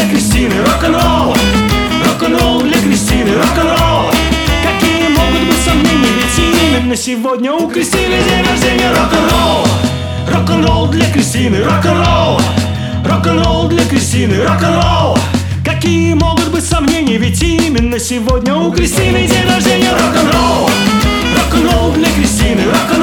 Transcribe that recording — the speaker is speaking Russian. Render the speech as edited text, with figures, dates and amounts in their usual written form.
Кристины, рок-н-ролл. Рок-н-ролл для Кристины, рок-н-ролл. Какие могут быть сомнения, ведь именно сегодня у Кристины день рождения. Рок-н-ролл. Рок-н-ролл для Кристины, рок-н-ролл. Рок-н-ролл для Кристины, рок-н-ролл. Какие могут быть сомнения, ведь именно сегодня у Кристины день рождения. Рок-н-ролл. Рок-н-ролл для Кристины, рок-н-ролл.